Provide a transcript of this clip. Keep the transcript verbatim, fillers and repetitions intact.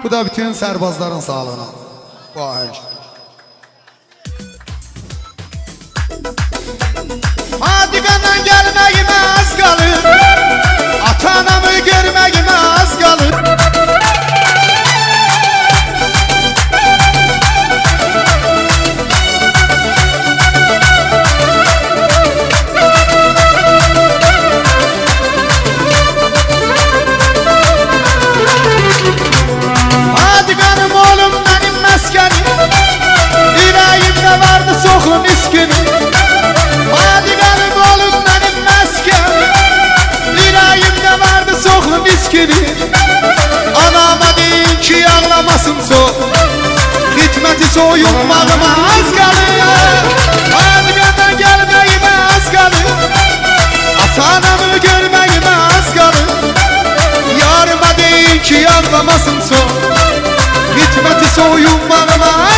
Bu da bütün sərbazların sağlığına. Vay. Hadiqandan gəlməyimə az qalır, ata-anamı görməyimə az qalır. Hadiqanım oğlum mənim məskənim, ürəyimdə vardı çoxu miskinim. Hadiqanım oğlum mənim məskənim, ürəyimdə vardı çoxu miskinim. Anama deyin ki ağlamasın çox, xidməti soyunmağıma az qalır. Hadiqandan gəlməyimə az qalır, ata-anamı görməyimə az qalır. Yarıma deyin ki ağlamasın çox, xidməti soyunmağıma